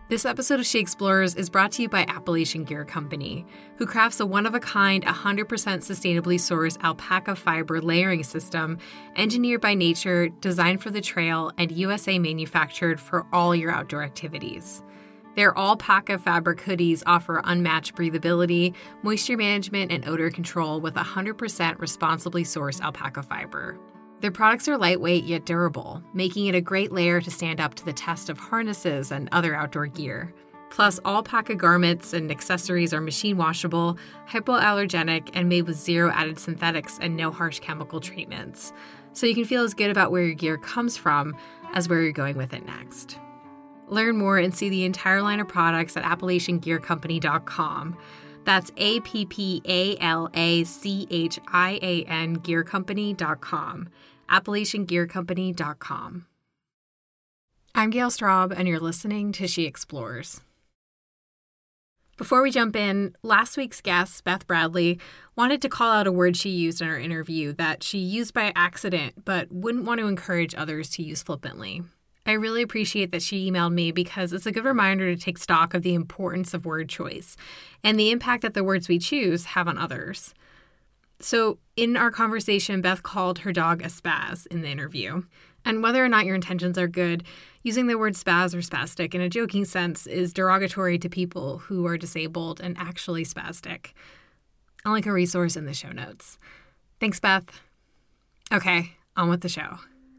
This episode of She Explores is brought to you by Appalachian Gear Company, who crafts a one-of-a-kind, 100% sustainably sourced alpaca fiber layering system engineered by nature, designed for the trail, and USA manufactured for all your outdoor activities. Their Alpaca fabric hoodies offer unmatched breathability, moisture management, and odor control with 100% responsibly sourced alpaca fiber. Their products are lightweight yet durable, making it a great layer to stand up to the test of harnesses and other outdoor gear. Plus, Alpaca garments and accessories are machine washable, hypoallergenic, and made with zero added synthetics and no harsh chemical treatments. So you can feel as good about where your gear comes from as where you're going with it next. Learn more and see the entire line of products at AppalachianGearCompany.com. That's Appalachian GearCompany.com. AppalachianGearCompany.com. I'm Gail Straub, and you're listening to She Explores. Before we jump in, last week's guest, Beth Bradley, wanted to call out a word she used in our interview that she used by accident but wouldn't want to encourage others to use flippantly. I really appreciate that she emailed me because it's a good reminder to take stock of the importance of word choice and the impact that the words we choose have on others. So in our conversation, Beth called her dog a spaz in the interview. And whether or not your intentions are good, using the word spaz or spastic in a joking sense is derogatory to people who are disabled and actually spastic. I'll link a resource in the show notes. Thanks, Beth. Okay, on with the show.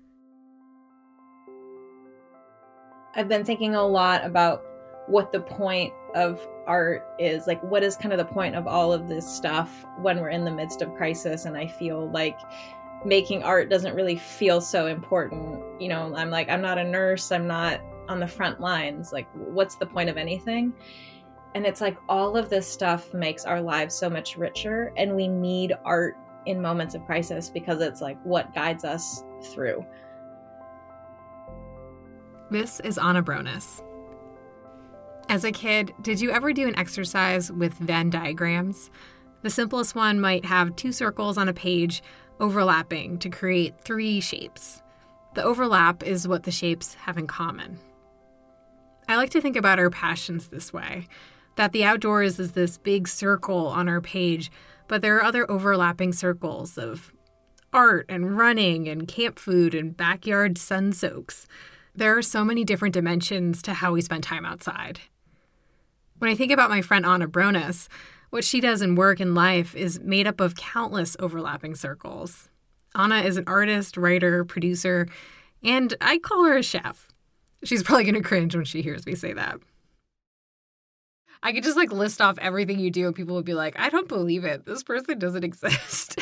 I've been thinking a lot about what the point of art is. Like, what is kind of the point of all of this stuff when we're in the midst of crisis? And I feel like making art doesn't really feel so important. You know, I'm not a nurse. I'm not on the front lines. Like, what's the point of anything? And it's like all of this stuff makes our lives so much richer. And we need art in moments of crisis because it's like what guides us through. This is Anna Bronis. As a kid, did you ever do an exercise with Venn diagrams? The simplest one might have two circles on a page overlapping to create three shapes. The overlap is what the shapes have in common. I like to think about our passions this way, that the outdoors is this big circle on our page, but there are other overlapping circles of art and running and camp food and backyard sun soaks. There are so many different dimensions to how we spend time outside. When I think about my friend Anna Bronis, what she does in work and life is made up of countless overlapping circles. Anna is an artist, writer, producer, and I call her a chef. She's probably going to cringe when she hears me say that. I could just list off everything you do and people would be like, I don't believe it. This person doesn't exist.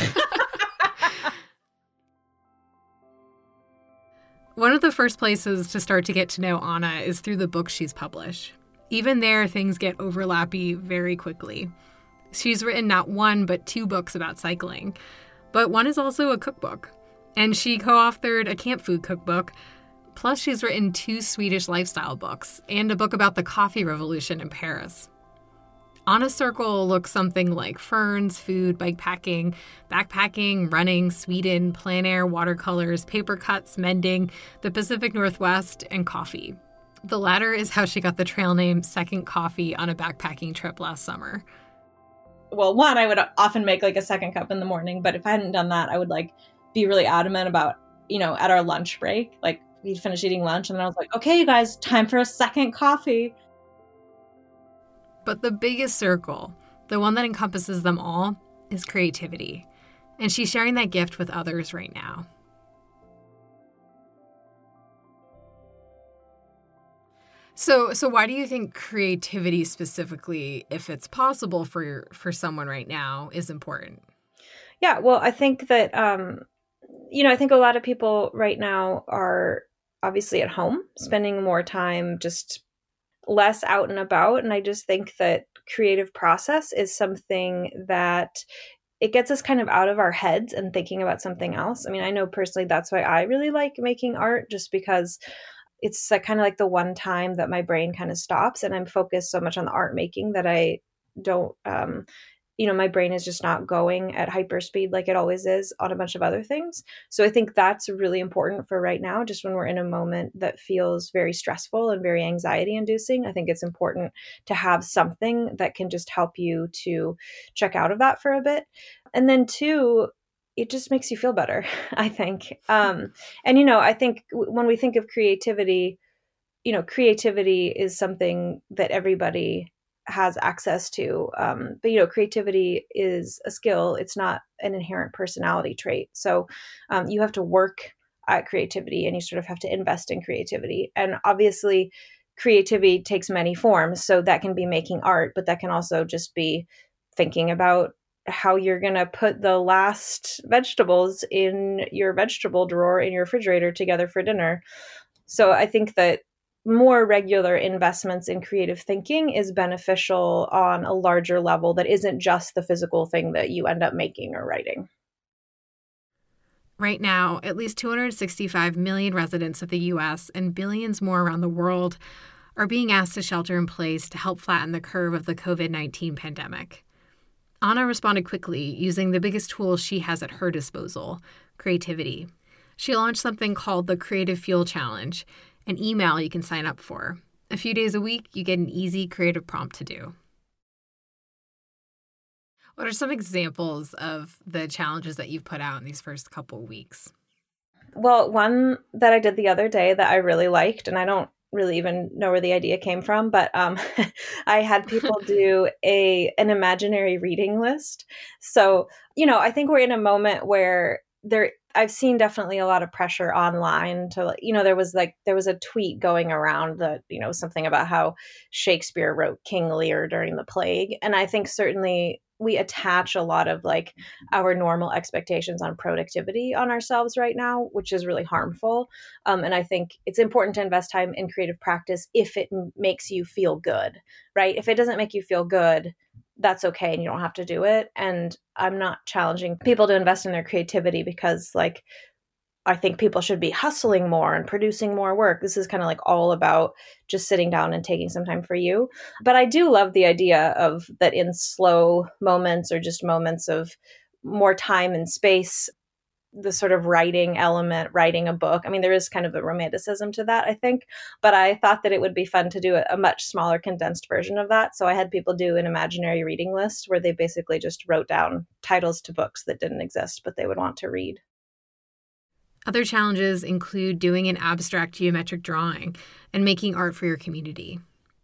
One of the first places to start to get to know Anna is through the books she's published. Even there, things get overlappy very quickly. She's written not one, but two books about cycling. But one is also a cookbook. And she co-authored a camp food cookbook. Plus, she's written two Swedish lifestyle books and a book about the coffee revolution in Paris. Anna's circle looks something like ferns, food, bikepacking, backpacking, running, Sweden, plein air, watercolors, paper cuts, mending, the Pacific Northwest, and coffee. The latter is how she got the trail name Second Coffee on a backpacking trip last summer. Well, one, I would often make a second cup in the morning, but if I hadn't done that, I would be really adamant about, at our lunch break, we'd finish eating lunch and then I was like, okay, you guys, time for a second coffee. But the biggest circle, the one that encompasses them all, is creativity. And she's sharing that gift with others right now. So why do you think creativity specifically, if it's possible for someone right now, is important? Yeah, well, I think that, I think a lot of people right now are obviously at home, spending more time just less out and about. And I just think that creative process is something that it gets us kind of out of our heads and thinking about something else. I mean, I know personally that's why I really like making art, just because it's kind of the one time that my brain kind of stops and I'm focused so much on the art making that I don't my brain is just not going at hyperspeed like it always is on a bunch of other things. So I think that's really important for right now, just when we're in a moment that feels very stressful and very anxiety inducing. I think it's important to have something that can just help you to check out of that for a bit. And then two, it just makes you feel better, I think. And I think when we think of creativity, creativity is something that everybody has access to. But creativity is a skill. It's not an inherent personality trait. So you have to work at creativity, and you sort of have to invest in creativity. And obviously, creativity takes many forms. So that can be making art, but that can also just be thinking about how you're going to put the last vegetables in your vegetable drawer in your refrigerator together for dinner. So I think that more regular investments in creative thinking is beneficial on a larger level that isn't just the physical thing that you end up making or writing. Right now, at least 265 million residents of the U.S. and billions more around the world are being asked to shelter in place to help flatten the curve of the COVID-19 pandemic. Anna responded quickly, using the biggest tool she has at her disposal, creativity. She launched something called the Creative Fuel Challenge, an email you can sign up for. A few days a week, you get an easy creative prompt to do. What are some examples of the challenges that you've put out in these first couple weeks? Well, one that I did the other day that I really liked, and I don't really even know where the idea came from, but I had people do an imaginary reading list. So, I think we're in a moment where I've seen definitely a lot of pressure online to, there was a tweet going around that, something about how Shakespeare wrote King Lear during the plague. And I think certainly we attach a lot of our normal expectations on productivity on ourselves right now, which is really harmful. And I think it's important to invest time in creative practice if it makes you feel good, right? If it doesn't make you feel good, that's okay, and you don't have to do it. And I'm not challenging people to invest in their creativity because I think people should be hustling more and producing more work. This is kind of all about just sitting down and taking some time for you. But I do love the idea of that in slow moments or just moments of more time and space, the sort of writing element, writing a book. I mean, there is kind of a romanticism to that, I think, but I thought that it would be fun to do a much smaller condensed version of that. So I had people do an imaginary reading list where they basically just wrote down titles to books that didn't exist, but they would want to read. Other challenges include doing an abstract geometric drawing and making art for your community.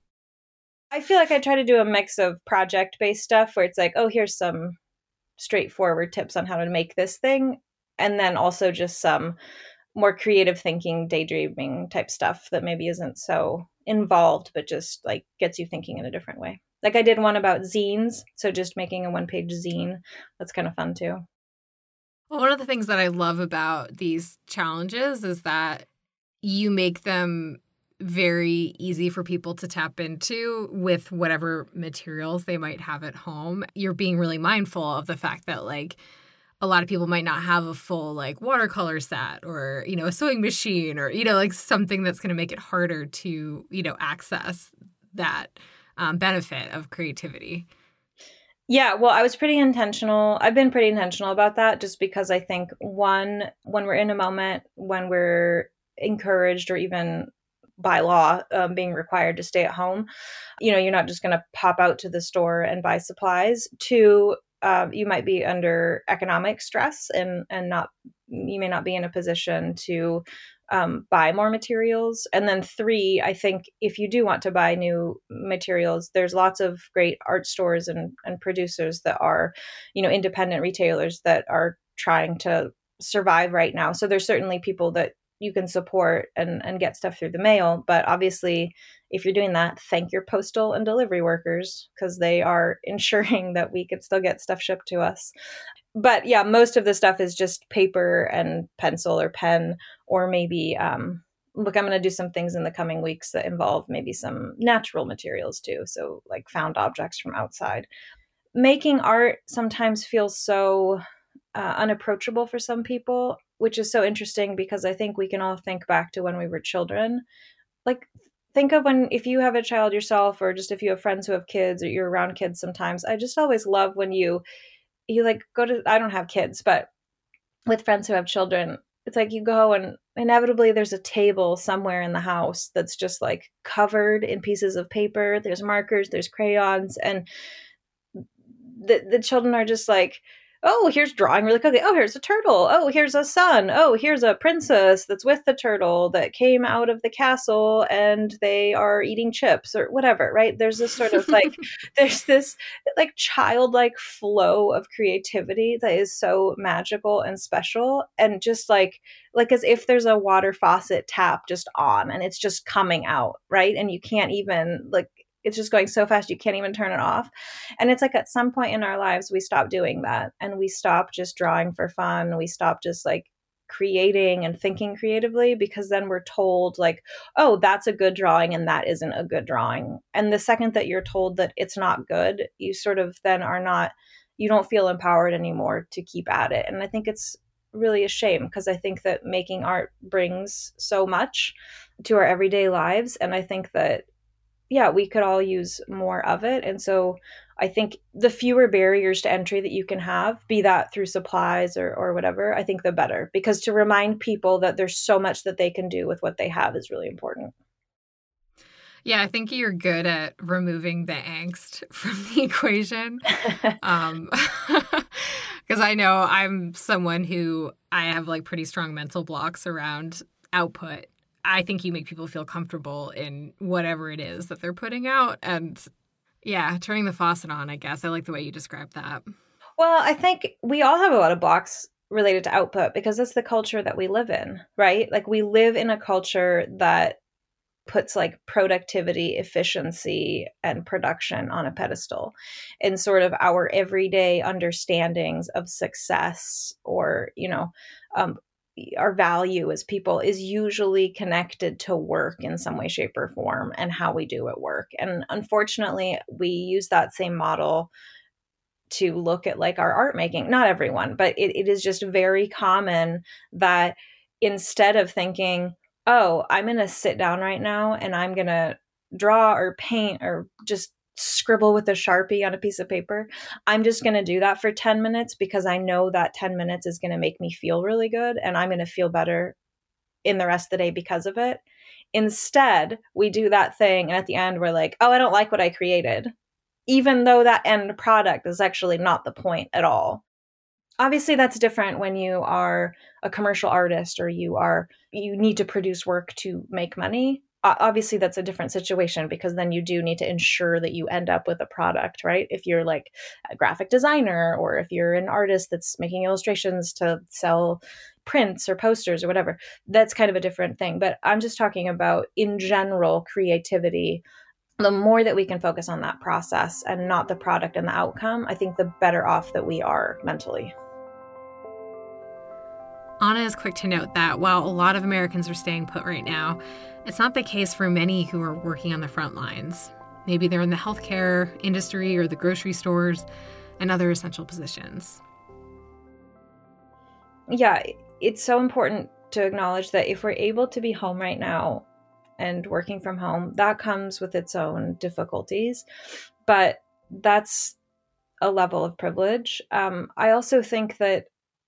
I feel like I try to do a mix of project-based stuff where it's here's some straightforward tips on how to make this thing, and then also just some more creative thinking, daydreaming type stuff that maybe isn't so involved, but just gets you thinking in a different way. I did one about zines, so just making a one-page zine. That's kind of fun too. Well, one of the things that I love about these challenges is that you make them very easy for people to tap into with whatever materials they might have at home. You're being really mindful of the fact that a lot of people might not have a full watercolor set or, a sewing machine or, something that's going to make it harder to, access that benefit of creativity. Yeah, well, I was pretty intentional. I've been pretty intentional about that just because I think, one, when we're in a moment when we're encouraged or even by law being required to stay at home, you're not just going to pop out to the store and buy supplies. Two, you might be under economic stress and you may not be in a position to buy more materials. And then three, I think if you do want to buy new materials, there's lots of great art stores and producers that are, independent retailers that are trying to survive right now. So there's certainly people that you can support and get stuff through the mail. But obviously, if you're doing that, thank your postal and delivery workers because they are ensuring that we can still get stuff shipped to us. But yeah, most of the stuff is just paper and pencil or pen, or maybe, I'm going to do some things in the coming weeks that involve maybe some natural materials too. So found objects from outside. Making art sometimes feels so unapproachable for some people, which is so interesting because I think we can all think back to when we were children. think of if you have a child yourself, or just if you have friends who have kids, or you're around kids sometimes. I just always love when you like go to, I don't have kids, but with friends who have children, it's like you go and inevitably there's a table somewhere in the house that's just like covered in pieces of paper. There's markers, there's crayons, and the children are just like, oh, here's drawing really quickly. Oh, here's a turtle. Oh, here's a sun. Oh, here's a princess that's with the turtle that came out of the castle and they are eating chips or whatever, right? There's this sort of like, there's this like childlike flow of creativity that is so magical and special. And just like as if there's a water faucet tap just on and it's just coming out, right? And you can't even like, it's just going so fast you can't even turn it off. And it's like at some point in our lives we stop doing that, and we stop just drawing for fun. We stop just like creating and thinking creatively, because then we're told like, oh, that's a good drawing and that isn't a good drawing. And the second that you're told that it's not good, you sort of then you don't feel empowered anymore to keep at it. And I think it's really a shame, because I think that making art brings so much to our everyday lives. And I think that we could all use more of it. And so I think the fewer barriers to entry that you can have, be that through supplies or whatever, I think the better, because to remind people that there's so much that they can do with what they have is really important. Yeah, I think you're good at removing the angst from the equation. Because I know I'm someone who I have like pretty strong mental blocks around output. I think you make people feel comfortable in whatever it is that they're putting out. And yeah, turning the faucet on, I guess. I like the way you described that. Well, I think we all have a lot of blocks related to output, because that's the culture that we live in, right? Like we live in a culture that puts like productivity, efficiency, and production on a pedestal. And sort of our everyday understandings of success, or, our value as people is usually connected to work in some way, shape, or form, and how we do at work. And unfortunately, we use that same model to look at like our art making. Not everyone, but it is just very common that instead of thinking, oh, I'm going to sit down right now and I'm going to draw or paint or just scribble with a Sharpie on a piece of paper, I'm just going to do that for 10 minutes because I know that 10 minutes is going to make me feel really good and I'm going to feel better in the rest of the day because of it. Instead, we do that thing and at the end we're like, oh, I don't like what I created, even though that end product is actually not the point at all. Obviously, that's different when you are a commercial artist or you need to produce work to make money. Obviously, that's a different situation, because then you do need to ensure that you end up with a product, right? If you're like a graphic designer, or if you're an artist that's making illustrations to sell prints or posters or whatever, that's kind of a different thing. But I'm just talking about in general creativity. The more that we can focus on that process and not the product and the outcome, I think the better off that we are mentally. Anna is quick to note that while a lot of Americans are staying put right now, it's not the case for many who are working on the front lines. Maybe they're in the healthcare industry or the grocery stores and other essential positions. Yeah, it's so important to acknowledge that if we're able to be home right now and working from home, that comes with its own difficulties, but that's a level of privilege. I also think that,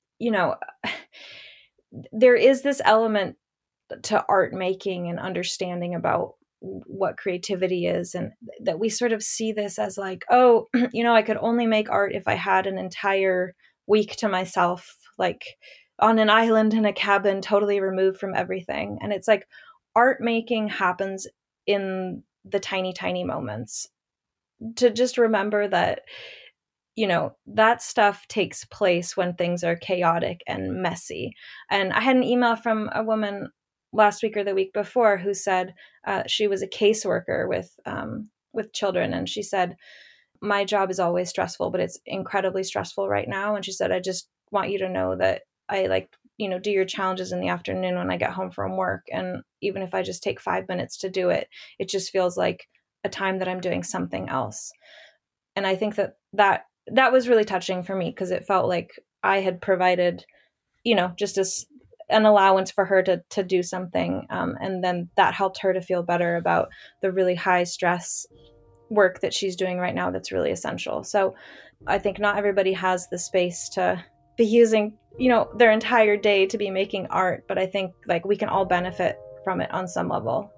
there is this element to art making and understanding about what creativity is, and that we sort of see this as like, oh, I could only make art if I had an entire week to myself, like on an island in a cabin, totally removed from everything. And it's like, art making happens in the tiny, tiny moments. To just remember that, that stuff takes place when things are chaotic and messy. And I had an email from a woman last week or the week before who said she was a caseworker with children. And she said, my job is always stressful, but it's incredibly stressful right now. And she said, I just want you to know that I do your challenges in the afternoon when I get home from work. And even if I just take 5 minutes to do it, it just feels like a time that I'm doing something else. And I think that was really touching for me, because it felt like I had provided, just an allowance for her to do something. And then that helped her to feel better about the really high stress work that she's doing right now that's really essential. So I think not everybody has the space to be using, their entire day to be making art, but I think like we can all benefit from it on some level.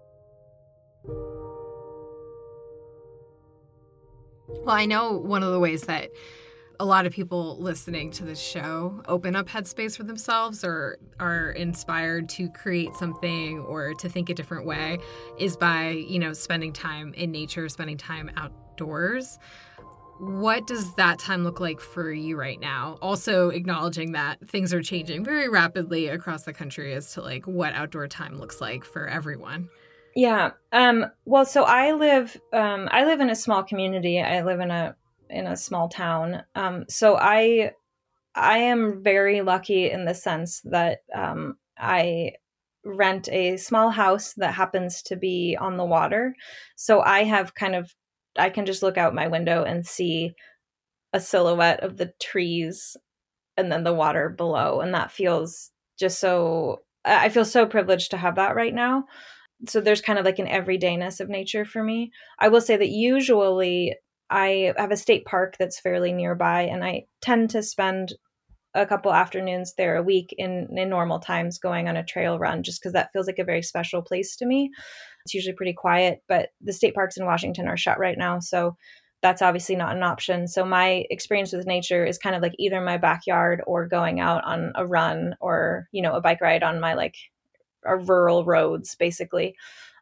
Well, I know one of the ways that a lot of people listening to this show open up headspace for themselves or are inspired to create something or to think a different way is by, spending time in nature, spending time outdoors. What does that time look like for you right now? Also acknowledging that things are changing very rapidly across the country as to like what outdoor time looks like for everyone. Yeah. Well, so I live in a small community. I live in a small town. So I am very lucky in the sense that I rent a small house that happens to be on the water. So I can just look out my window and see a silhouette of the trees and then the water below. And that feels I feel so privileged to have that right now. So there's kind of like an everydayness of nature for me. I will say that usually I have a state park that's fairly nearby, and I tend to spend a couple afternoons there a week in normal times going on a trail run, just because that feels like a very special place to me. It's usually pretty quiet, but the state parks in Washington are shut right now, so that's obviously not an option. So my experience with nature is kind of like either my backyard or going out on a run or, a bike ride on my our rural roads, basically.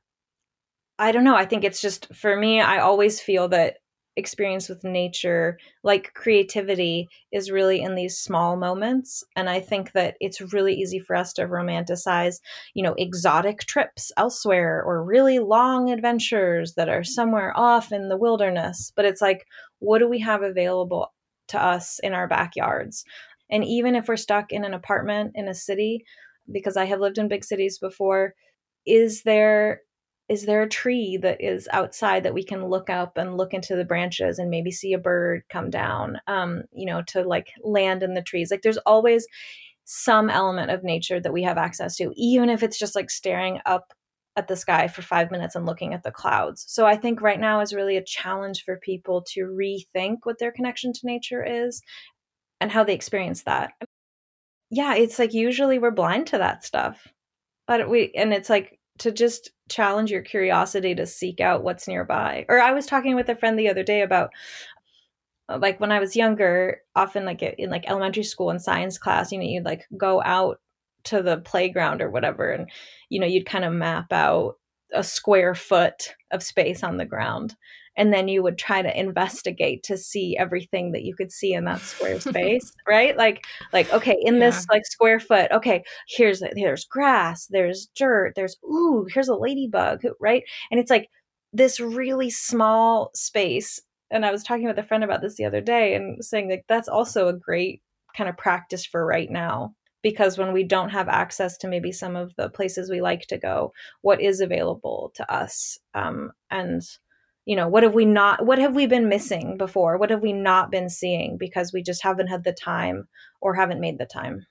I don't know. I think it's just, for me, I always feel that experience with nature, like creativity, is really in these small moments. And I think that it's really easy for us to romanticize, exotic trips elsewhere or really long adventures that are somewhere off in the wilderness. But it's like, what do we have available to us in our backyards? And even if we're stuck in an apartment in a city, because I have lived in big cities before, is there a tree that is outside that we can look up and look into the branches and maybe see a bird come down, to like land in the trees? Like there's always some element of nature that we have access to, even if it's just like staring up at the sky for 5 minutes and looking at the clouds. So I think right now is really a challenge for people to rethink what their connection to nature is and how they experience that. Yeah, it's like usually we're blind to that stuff, but it's like to just challenge your curiosity to seek out what's nearby. Or I was talking with a friend the other day about like when I was younger, often like in like elementary school in science class, you'd like go out to the playground or whatever, and you'd kind of map out a square foot of space on the ground. And then you would try to investigate to see everything that you could see in that square space, right? Like, okay, in this like square foot, okay, here's grass, there's dirt, here's a ladybug, right? And it's like this really small space. And I was talking with a friend about this the other day and saying like, that's also a great kind of practice for right now. Because when we don't have access to maybe some of the places we like to go, what is available to us? And what have we been missing before? What have we not been seeing because we just haven't had the time or haven't made the time?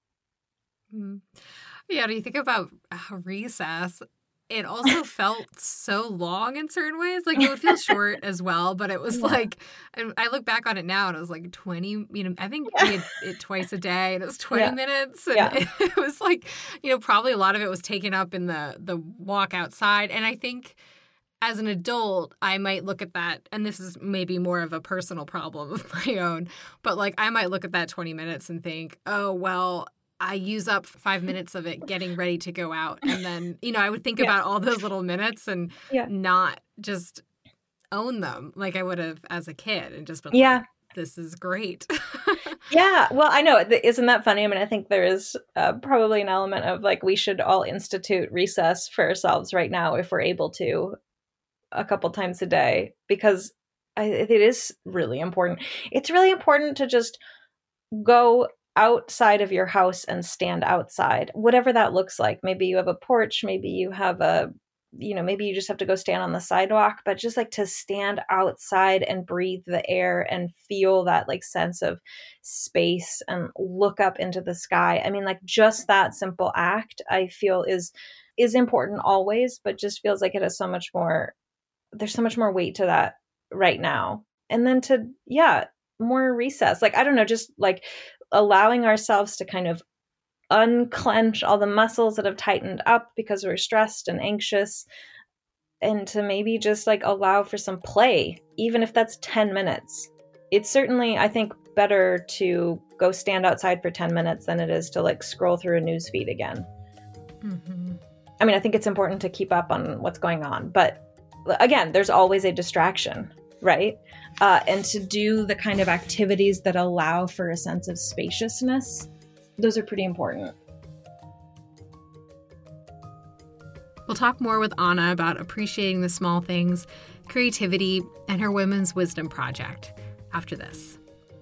Yeah, do you think about recess? It also felt so long in certain ways. Like it would feel short as well, but it was like, I look back on it now and it was like 20, I think we had it twice a day and it was 20 minutes. And it was like, probably a lot of it was taken up in the walk outside. And I think as an adult, I might look at that, and this is maybe more of a personal problem of my own, but like I might look at that 20 minutes and think, oh, well, I use up 5 minutes of it getting ready to go out. And then, I would think about all those little minutes and not just own them like I would have as a kid and just been like, this is great. Yeah. Well, I know. Isn't that funny? I mean, I think there is probably an element of like, we should all institute recess for ourselves right now if we're able to, a couple times a day, because it is really important. It's really important to just go outside of your house and stand outside, whatever that looks like. Maybe you have a porch, maybe you have a maybe you just have to go stand on the sidewalk, but just like to stand outside and breathe the air and feel that like sense of space and look up into the sky. I mean, like just that simple act I feel is important always, but just feels like it has so much more, there's so much more weight to that right now. And then more recess. Like, I don't know, just like allowing ourselves to kind of unclench all the muscles that have tightened up because we're stressed and anxious, and to maybe just like allow for some play, even if that's 10 minutes. It's certainly, I think, better to go stand outside for 10 minutes than it is to like scroll through a news feed again. Mm-hmm. I mean, I think it's important to keep up on what's going on, but again, there's always a distraction, right? And to do the kind of activities that allow for a sense of spaciousness, those are pretty important. We'll talk more with Anna about appreciating the small things, creativity, and her Women's Wisdom Project after this.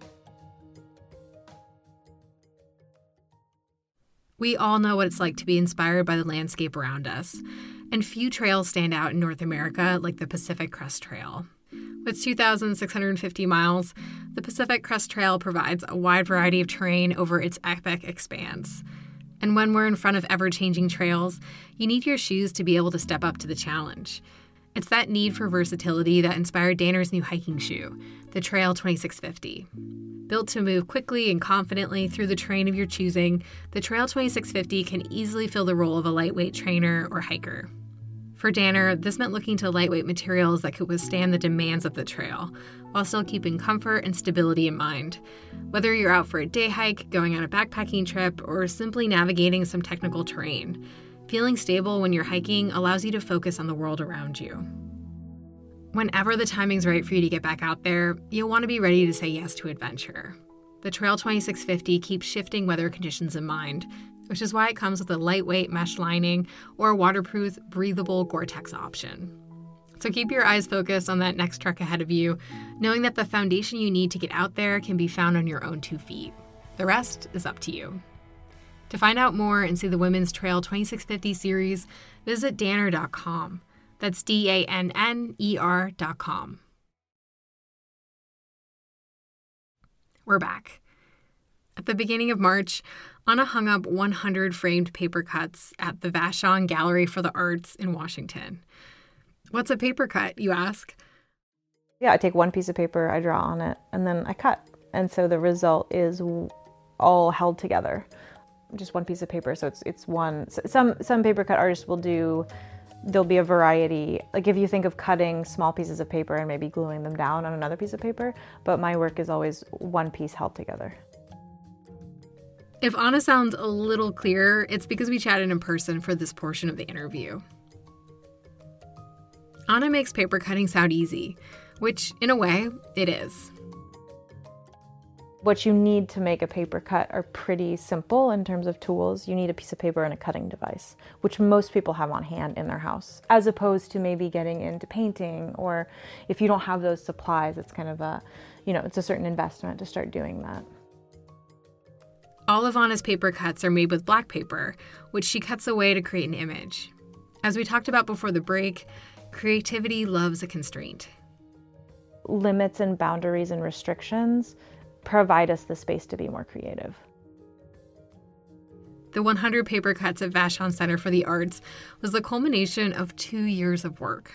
We all know what it's like to be inspired by the landscape around us, and few trails stand out in North America like the Pacific Crest Trail. With 2,650 miles, the Pacific Crest Trail provides a wide variety of terrain over its epic expanse. And when we're in front of ever-changing trails, you need your shoes to be able to step up to the challenge. It's that need for versatility that inspired Danner's new hiking shoe, the Trail 2650. Built to move quickly and confidently through the terrain of your choosing, the Trail 2650 can easily fill the role of a lightweight trainer or hiker. For Danner, this meant looking to lightweight materials that could withstand the demands of the trail, while still keeping comfort and stability in mind. Whether you're out for a day hike, going on a backpacking trip, or simply navigating some technical terrain, feeling stable when you're hiking allows you to focus on the world around you. Whenever the timing's right for you to get back out there, you'll want to be ready to say yes to adventure. The Trail 2650 keeps shifting weather conditions in mind, which is why it comes with a lightweight mesh lining or a waterproof, breathable Gore-Tex option. So keep your eyes focused on that next trek ahead of you, knowing that the foundation you need to get out there can be found on your own 2 feet. The rest is up to you. To find out more and see the Women's Trail 2650 series, visit danner.com. That's DANNER.com. We're back. At the beginning of March, Anna hung up 100 framed paper cuts at the Vashon Gallery for the Arts in Washington. What's a paper cut, you ask? Yeah, I take one piece of paper, I draw on it, and then I cut. And so the result is all held together. Just one piece of paper, so it's one. Some paper cut artists will do, there'll be a variety. Like if you think of cutting small pieces of paper and maybe gluing them down on another piece of paper, but my work is always one piece held together. If Anna sounds a little clearer, it's because we chatted in person for this portion of the interview. Anna makes paper cutting sound easy, which, in a way, it is. What you need to make a paper cut are pretty simple in terms of tools. You need a piece of paper and a cutting device, which most people have on hand in their house, as opposed to maybe getting into painting, or if you don't have those supplies, it's kind of it's a certain investment to start doing that. All of Anna's paper cuts are made with black paper, which she cuts away to create an image. As we talked about before the break, creativity loves a constraint. Limits and boundaries and restrictions provide us the space to be more creative. The 100 paper cuts at Vashon Center for the Arts was the culmination of 2 years of work.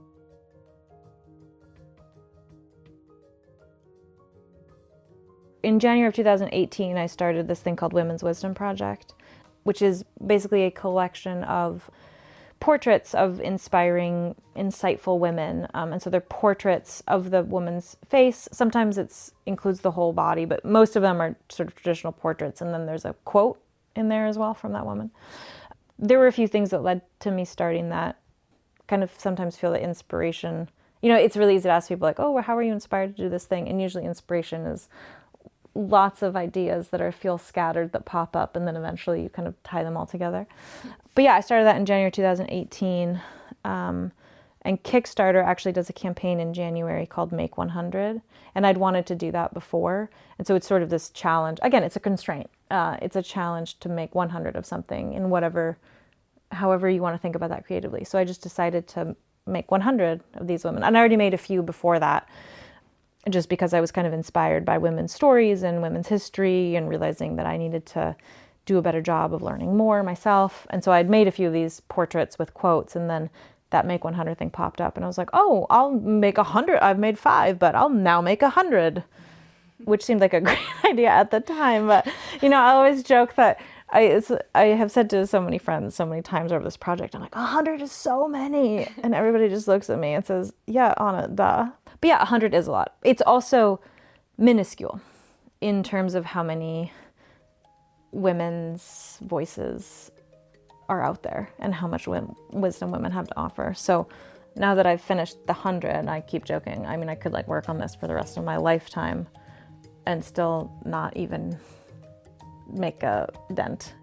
In January of 2018, I started this thing called Women's Wisdom Project, which is basically a collection of portraits of inspiring, insightful women. And so they're portraits of the woman's face. Sometimes it includes the whole body, but most of them are sort of traditional portraits. And then there's a quote in there as well from that woman. There were a few things that led to me starting that. Kind of sometimes feel the inspiration. It's really easy to ask people like, oh, well, how are you inspired to do this thing? And usually inspiration is lots of ideas that feel scattered that pop up, and then eventually you kind of tie them all together. But yeah, I started that in January 2018. And Kickstarter actually does a campaign in January called Make 100. And I'd wanted to do that before. And so it's sort of this challenge. Again, it's a constraint. It's a challenge to make 100 of something in however you want to think about that creatively. So I just decided to make 100 of these women. And I already made a few before that, just because I was kind of inspired by women's stories and women's history and realizing that I needed to do a better job of learning more myself. And so I'd made a few of these portraits with quotes, and then that make 100 thing popped up. And I was like, oh, I'll make 100. I've made 5, but I'll now make 100, which seemed like a great idea at the time. But, I always joke that I have said to so many friends so many times over this project, I'm like, 100 is so many. And everybody just looks at me and says, yeah, Anna, duh. But yeah, 100 is a lot. It's also minuscule in terms of how many women's voices are out there and how much wisdom women have to offer. So now that I've finished the 100, I keep joking. I mean, I could work on this for the rest of my lifetime and still not even make a dent.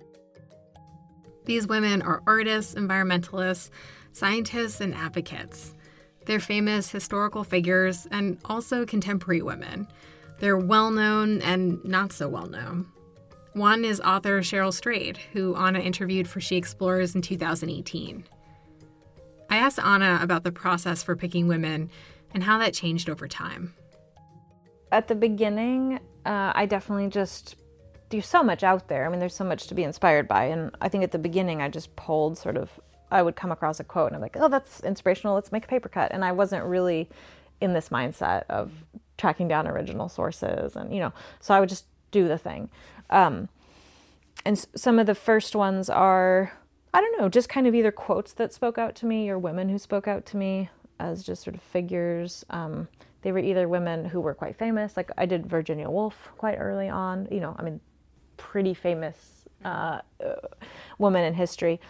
These women are artists, environmentalists, scientists, and advocates. They're famous historical figures and also contemporary women. They're well-known and not so well-known. One is author Cheryl Strayed, who Anna interviewed for She Explores in 2018. I asked Anna about the process for picking women and how that changed over time. At the beginning, I definitely just do so much out there. I mean, there's so much to be inspired by. And I think at the beginning, I just pulled I would come across a quote and I'm like, oh, that's inspirational. Let's make a paper cut. And I wasn't really in this mindset of tracking down original sources and, so I would just do the thing. And some of the first ones are, I don't know, just kind of either quotes that spoke out to me or women who spoke out to me as just sort of figures. They were either women who were quite famous, like I did Virginia Woolf quite early on, pretty famous woman in history.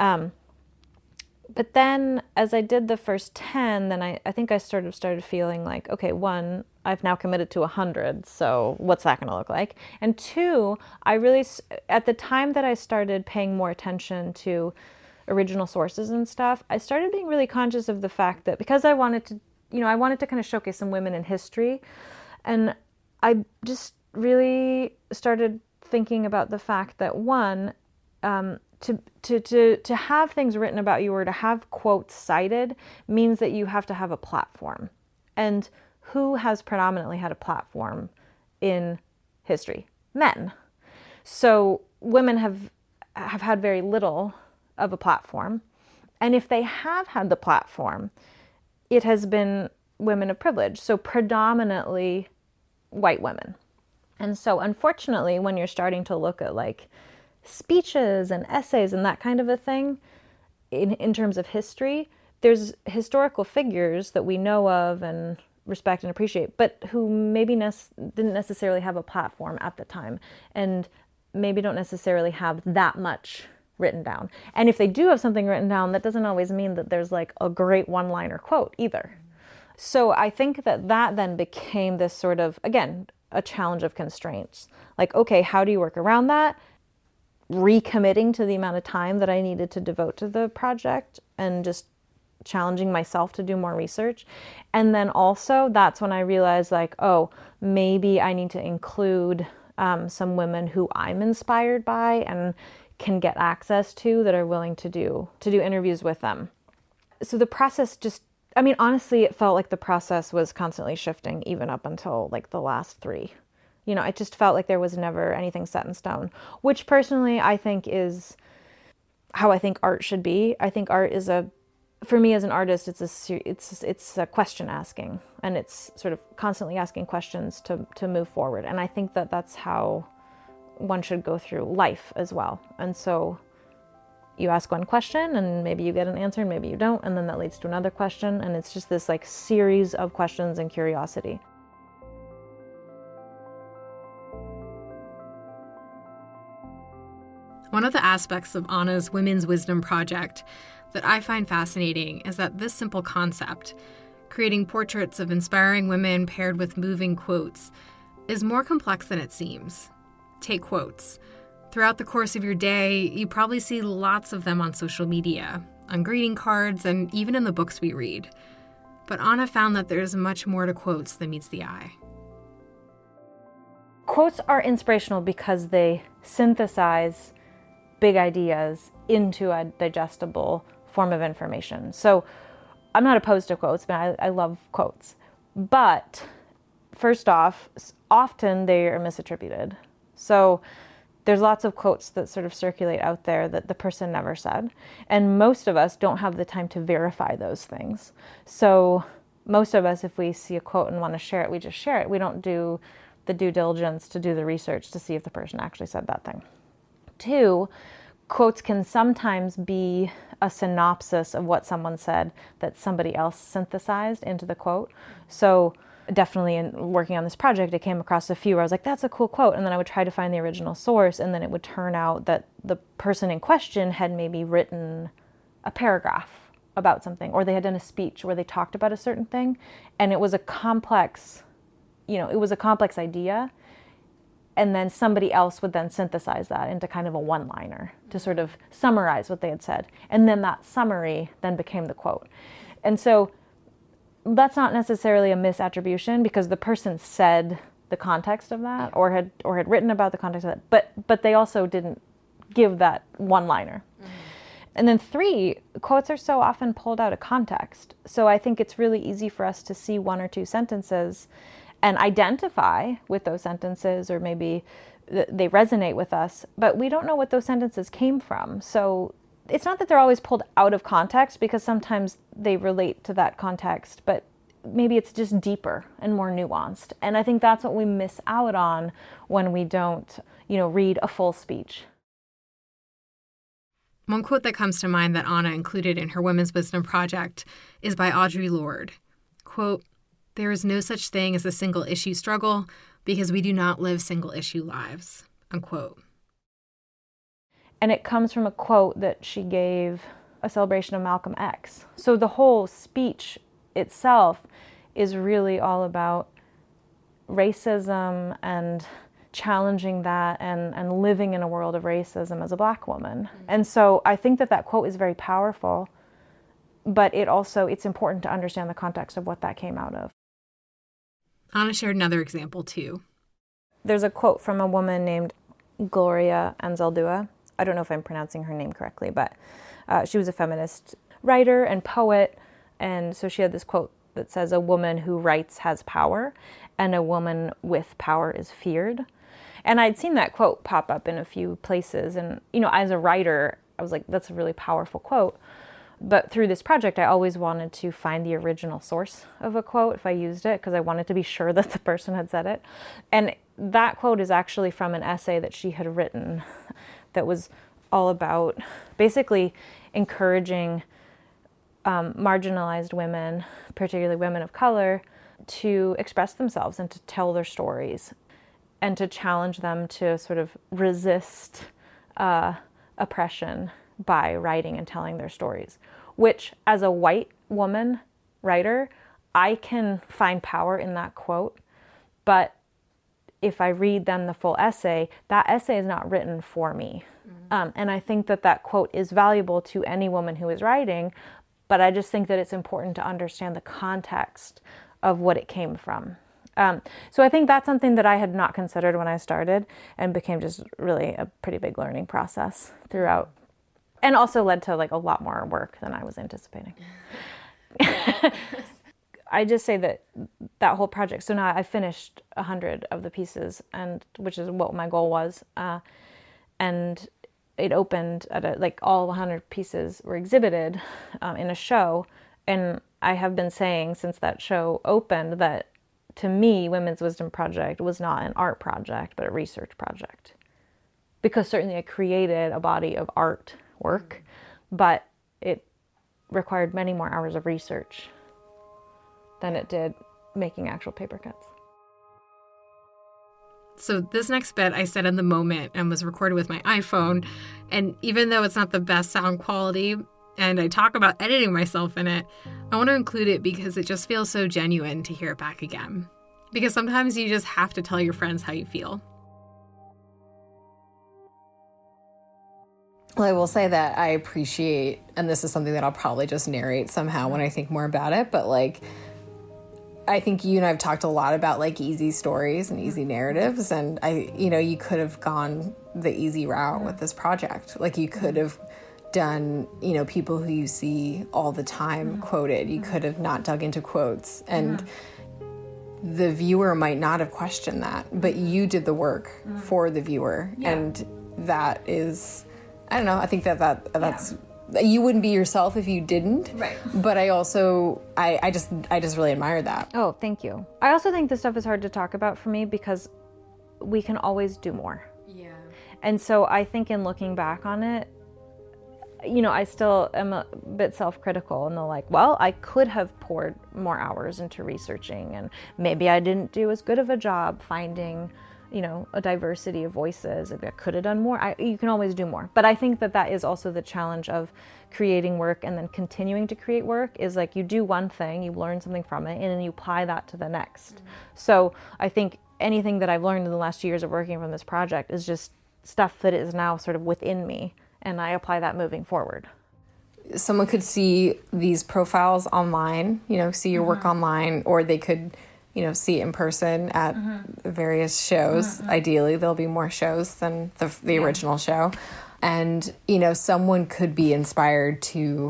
But then as I did the first 10, then I think I started feeling like, okay, 1, I've now committed to 100. So what's that going to look like? And 2, I really, at the time that I started paying more attention to original sources and stuff, I started being really conscious of the fact that because I wanted to kind of showcase some women in history. And I just really started thinking about the fact that 1, to have things written about you or to have quotes cited means that you have to have a platform. And who has predominantly had a platform in history? Men. So women have had very little of a platform. And if they have had the platform, it has been women of privilege. So predominantly white women. And so unfortunately, when you're starting to look at speeches and essays and that kind of a thing, in terms of history, there's historical figures that we know of and respect and appreciate, but who maybe didn't necessarily have a platform at the time and maybe don't necessarily have that much written down. And if they do have something written down, that doesn't always mean that there's a great one-liner quote either. So I think that then became this sort of, again, a challenge of constraints. Okay, how do you work around that? Recommitting to the amount of time that I needed to devote to the project and just challenging myself to do more research. And then also that's when I realized maybe I need to include some women who I'm inspired by and can get access to that are willing to do interviews with them. So the process honestly, it felt like the process was constantly shifting even up until the last 3. It just felt like there was never anything set in stone, which personally I think is how I think art should be. I think art is for me as an artist, it's a question asking, and it's sort of constantly asking questions to move forward. And I think that that's how one should go through life as well. And so you ask one question and maybe you get an answer and maybe you don't. And then that leads to another question. And it's just this series of questions and curiosity. One of the aspects of Anna's Women's Wisdom Project that I find fascinating is that this simple concept, creating portraits of inspiring women paired with moving quotes, is more complex than it seems. Take quotes. Throughout the course of your day, you probably see lots of them on social media, on greeting cards, and even in the books we read. But Anna found that there's much more to quotes than meets the eye. Quotes are inspirational because they synthesize big ideas into a digestible form of information. So I'm not opposed to quotes, but I love quotes. But first off, often they are misattributed. So there's lots of quotes that sort of circulate out there that the person never said. And most of us don't have the time to verify those things. So most of us, if we see a quote and want to share it, we just share it. We don't do the due diligence to do the research to see if the person actually said that thing. 2, quotes can sometimes be a synopsis of what someone said that somebody else synthesized into the quote. So definitely in working on this project, I came across a few where I was like, that's a cool quote. And then I would try to find the original source, and then it would turn out that the person in question had maybe written a paragraph about something, or they had done a speech where they talked about a certain thing. And it was a complex, it was a complex idea. And then somebody else would then synthesize that into kind of a one-liner to sort of summarize what they had said. And then that summary then became the quote. And so that's not necessarily a misattribution because the person said the context of that or had written about the context of that, but they also didn't give that one-liner. Mm-hmm. And then 3, quotes are so often pulled out of context. So I think it's really easy for us to see 1 or 2 sentences and identify with those sentences, or maybe they resonate with us, but we don't know what those sentences came from. So it's not that they're always pulled out of context, because sometimes they relate to that context, but maybe it's just deeper and more nuanced. And I think that's what we miss out on when we don't, read a full speech. One quote that comes to mind that Anna included in her Women's Wisdom Project is by Audre Lorde. Quote, "There is no such thing as a single issue struggle because we do not live single issue lives." Unquote. And it comes from a quote that she gave a celebration of Malcolm X. So the whole speech itself is really all about racism and challenging that and living in a world of racism as a Black woman. Mm-hmm. And so I think that quote is very powerful, but it's important to understand the context of what that came out of. Anna shared another example too. There's a quote from a woman named Gloria Anzaldúa. I don't know if I'm pronouncing her name correctly, but she was a feminist writer and poet. And so she had this quote that says, "A woman who writes has power, and a woman with power is feared." And I'd seen that quote pop up in a few places. And, as a writer, I was like, that's a really powerful quote. But through this project, I always wanted to find the original source of a quote if I used it, because I wanted to be sure that the person had said it. And that quote is actually from an essay that she had written that was all about basically encouraging marginalized women, particularly women of color, to express themselves and to tell their stories and to challenge them to sort of resist oppression by writing and telling their stories, which as a white woman writer, I can find power in that quote. But if I read then the full essay, that essay is not written for me. Mm-hmm. And I think that quote is valuable to any woman who is writing, but I just think that it's important to understand the context of what it came from. So I think that's something that I had not considered when I started, and became just really a pretty big learning process throughout. And also led to a lot more work than I was anticipating. I just say that whole project, so now I finished 100 of the pieces, and which is what my goal was. And it opened at all 100 pieces were exhibited in a show. And I have been saying since that show opened that to me, Women's Wisdom Project was not an art project, but a research project. Because certainly I created a body of art work, but it required many more hours of research than it did making actual paper cuts. So this next bit I said in the moment and was recorded with my iPhone. And even though it's not the best sound quality, and I talk about editing myself in it, I want to include it because it just feels so genuine to hear it back again. Because sometimes you just have to tell your friends how you feel. Well, I will say that I appreciate, and this is something that I'll probably just narrate somehow when I think more about it, but I think you and I have talked a lot about easy stories and easy narratives, and you could have gone the easy route with this project. You could have done, people who you see all the time quoted. You could have not dug into quotes, and the viewer might not have questioned that, but you did the work for the viewer. And that is, I don't know, I think that's you wouldn't be yourself if you didn't. Right. But I also, I just really admire that. Oh, thank you. I also think this stuff is hard to talk about for me because we can always do more. Yeah. And so I think in looking back on it, I still am a bit self-critical and I could have poured more hours into researching, and maybe I didn't do as good of a job finding, a diversity of voices. If I could have done more, you can always do more. But I think that is also the challenge of creating work and then continuing to create work is you do one thing, you learn something from it, and then you apply that to the next. So I think anything that I've learned in the last 2 years of working from this project is just stuff that is now sort of within me. And I apply that moving forward. Someone could see these profiles online, see your work online, or they could, see it in person at various shows. Ideally, there'll be more shows than the original show. And, someone could be inspired to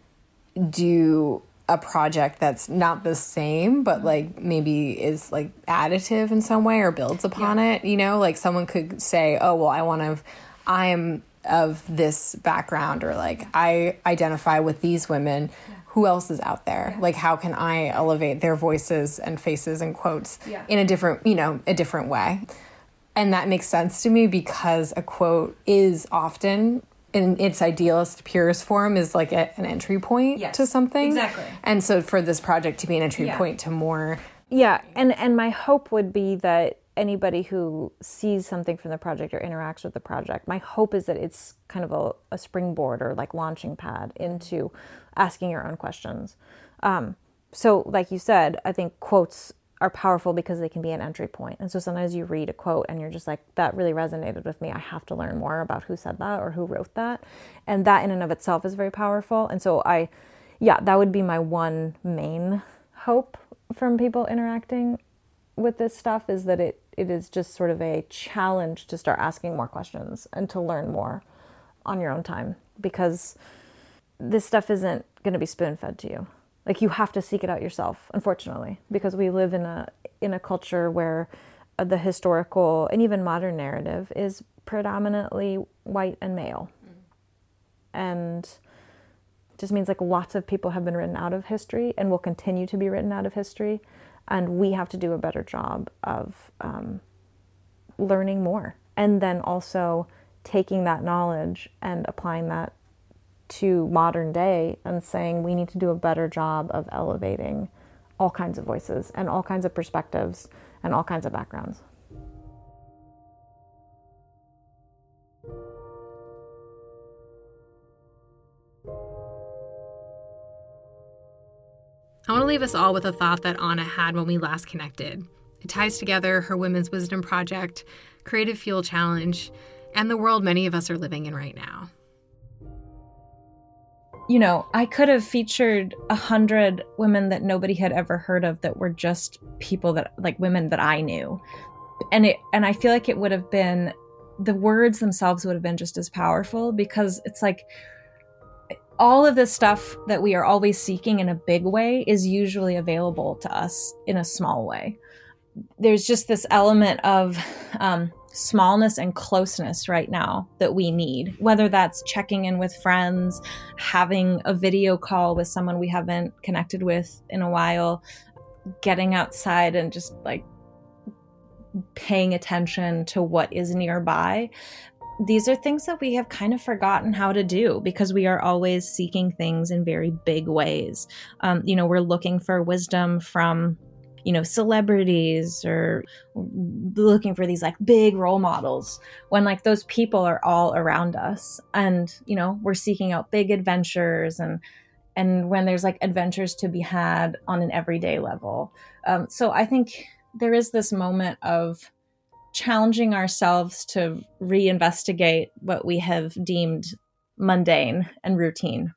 do a project that's not the same, but maybe is additive in some way or builds upon it. Someone could say, oh, well, I am of this background, or I identify with these women. Who else is out there? How can I elevate their voices and faces and quotes in a different way? And that makes sense to me because a quote is often, in its idealist, purest form, is an entry point to something. Exactly. And so for this project to be an entry point to more. Yeah, and my hope would be that anybody who sees something from the project or interacts with the project, my hope is that it's kind of a springboard or launching pad into asking your own questions. So like you said, I think quotes are powerful because they can be an entry point. And so sometimes you read a quote and you're just that really resonated with me. I have to learn more about who said that or who wrote that. And that in and of itself is very powerful. And so that would be my one main hope from people interacting with this stuff, is that it is just sort of a challenge to start asking more questions and to learn more on your own time, because this stuff isn't going to be spoon-fed to you. You have to seek it out yourself, unfortunately, because we live in a culture where the historical and even modern narrative is predominantly white and male. And it just means lots of people have been written out of history and will continue to be written out of history. And we have to do a better job of learning more, and then also taking that knowledge and applying that to modern day and saying we need to do a better job of elevating all kinds of voices and all kinds of perspectives and all kinds of backgrounds. I want to leave us all with a thought that Anna had when we last connected. It ties together her Women's Wisdom Project, Creative Fuel Challenge, and the world many of us are living in right now. I could have featured 100 women that nobody had ever heard of that were just people that, women that I knew. And I feel like it would have been, the words themselves would have been just as powerful, because it's all of this stuff that we are always seeking in a big way is usually available to us in a small way. There's just this element of smallness and closeness right now that we need, whether that's checking in with friends, having a video call with someone we haven't connected with in a while, getting outside and just paying attention to what is nearby. These are things that we have kind of forgotten how to do because we are always seeking things in very big ways. We're looking for wisdom from, celebrities, or looking for these big role models when those people are all around us. And, we're seeking out big adventures and when there's adventures to be had on an everyday level. So I think there is this moment of challenging ourselves to reinvestigate what we have deemed mundane and routine.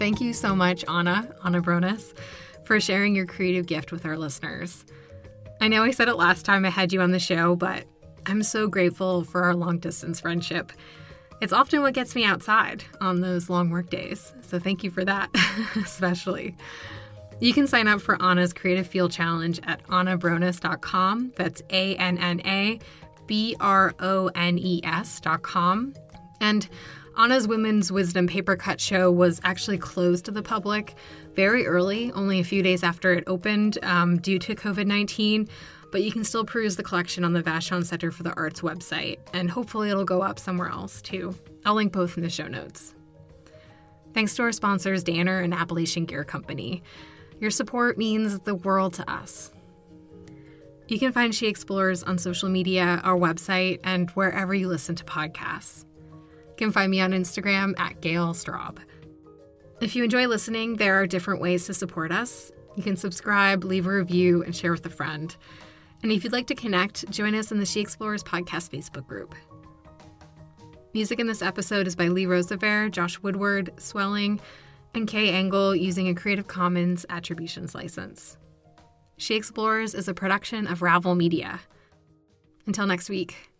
Thank you so much, Anna Bronis, for sharing your creative gift with our listeners. I know I said it last time I had you on the show, but I'm so grateful for our long-distance friendship. It's often what gets me outside on those long work days, so thank you for that, especially. You can sign up for Anna's Creative Field Challenge at annabronis.com. That's ANNABRONES.com. And Anna's Women's Wisdom paper cut show was actually closed to the public very early, only a few days after it opened due to COVID-19. But you can still peruse the collection on the Vashon Center for the Arts website, and hopefully it'll go up somewhere else too. I'll link both in the show notes. Thanks to our sponsors, Danner and Appalachian Gear Company. Your support means the world to us. You can find She Explores on social media, our website, and wherever you listen to podcasts. You can find me on Instagram at Gail Straub. If you enjoy listening, there are different ways to support us. You can subscribe, leave a review, and share with a friend. And if you'd like to connect, join us in the She Explores podcast Facebook group. Music in this episode is by Lee Roosevelt, Josh Woodward, Swelling, and Kay Engel using a Creative Commons Attributions license. She Explores is a production of Ravel Media. Until next week.